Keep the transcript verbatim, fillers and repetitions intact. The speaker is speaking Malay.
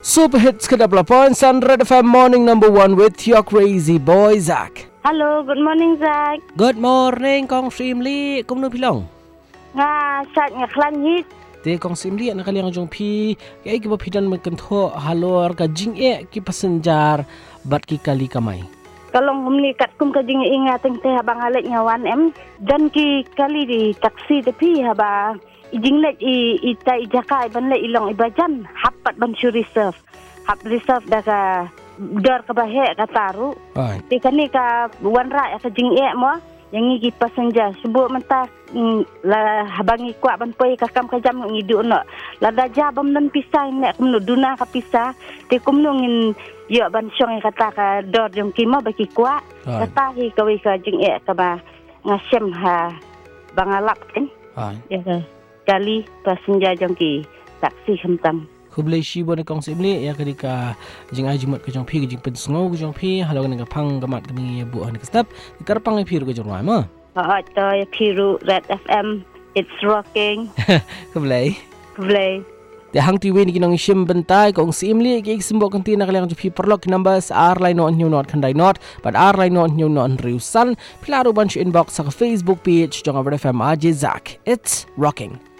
Super hits ke double points on Red F M morning number one with your crazy boy Zach. Hello, good morning Zach. Good morning Kong Sim Lee, kum nu pilong. Nga Zach nga klan hit. Te Kong Sim Lee nak kaliang jong pi, kai ki pidan mengkentho halor ka jing e ki passenger bat ki kali kamai. Kalong humni kat kum ka jing ingat teng teh abang alet nyawan em dan ki kali di taksi tepi haba ijing let i ita ijakai ban le ilong ibajan hapat ban shu reserve. Hap reserve dah ka dar ka bahe ka taru. Ai. Ti kani ka wan ra ka jing e mo yang ngi passenger sebut mentah la habangi kuat ban poi ka kam ka jam ngidu no. La da jabam nan pisah nek kum no duna ka pisah ti kum no ngin yo ban syong kata ka dor jong kimo bagi kuat kata hi ka wi ka jing e ka ba ngasem ha bangalap kan. Ai. Ya kali passenger jong ki taksi hemtam. Kublai shi bo ne Kong Sim Lee ya kedika jing ai jumat ke jong pi ke jing pen sngo ke jong pi halo ne ka pang gamat ke mi bu an ke step ikar pang pi ru ke jong ma. Ha to ya piru Red F M, it's rocking. Kublai. Kublai. Te hang ti wen kinong shim bentai Kong Sim Lee ke simbok kan ti nak lang pi perlok numbers r line not new not kandai not but r line not new not riu san plaro bunch inbox sa Facebook page jong Red F M aj Zach. It's rocking.